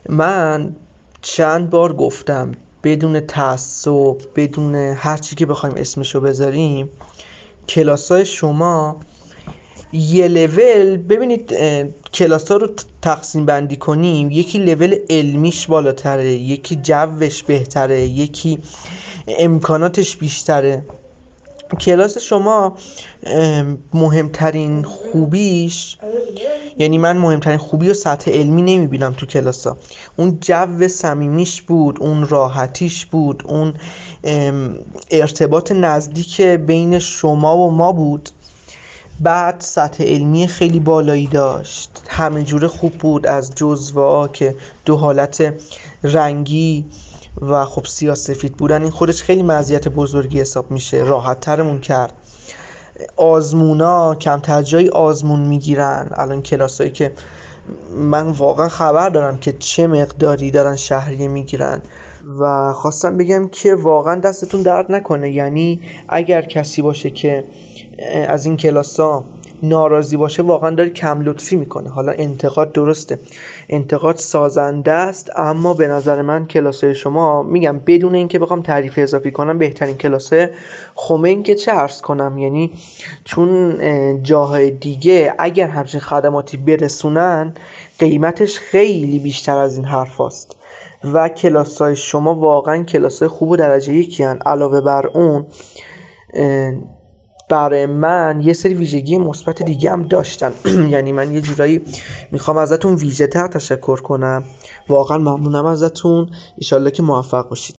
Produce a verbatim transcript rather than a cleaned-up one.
من چند بار گفتم بدون تعصب، بدون هر چی که بخوایم اسمشو بذاریم، کلاسای شما یه لول، ببینید کلاس ها رو تقسیم بندی کنیم، یکی لول علمیش بالاتره، یکی جوش بهتره، یکی امکاناتش بیشتره. کلاس شما مهمترین خوبیش، یعنی من مهمترین خوبی و سطح علمی نمیبینم تو کلاسا، اون جو صمیمیش بود، اون راحتیش بود، اون ارتباط نزدیک بین شما و ما بود. بعد سطح علمی خیلی بالایی داشت، همه جوره خوب بود، از جزوه که دو حالت رنگی و خب سیاه‌سفید بودن، این خودش خیلی مزیت بزرگی حساب میشه، راحت ترمون کرد. آزمونا کمتر جایی آزمون میگیرن. الان کلاسایی که من واقعا خبر دارم که چه مقداری دارن شهریه میگیرن و خواستم بگم که واقعا دستتون درد نکنه. یعنی اگر کسی باشه که از این کلاسا ناراضی باشه، واقعا داره کم لطفی میکنه. حالا انتقاد درسته، انتقاد سازنده است، اما به نظر من کلاسای شما، میگم بدون اینکه بخوام تعریف اضافی کنم، بهترین کلاسه خمین که چه عرض کنم. یعنی چون جاهای دیگه اگر همچین خدماتی برسونن قیمتش خیلی بیشتر از این حرف هست و کلاسای شما واقعا کلاسای خوب و درجه یکی هن. علاوه بر اون برای من یه سری ویژگی مثبت دیگه هم داشتن. یعنی من یه جورایی میخوام ازتون ویژه تر تشکر کنم. واقعا ممنونم ازتون. ان شاءالله که موفق باشید.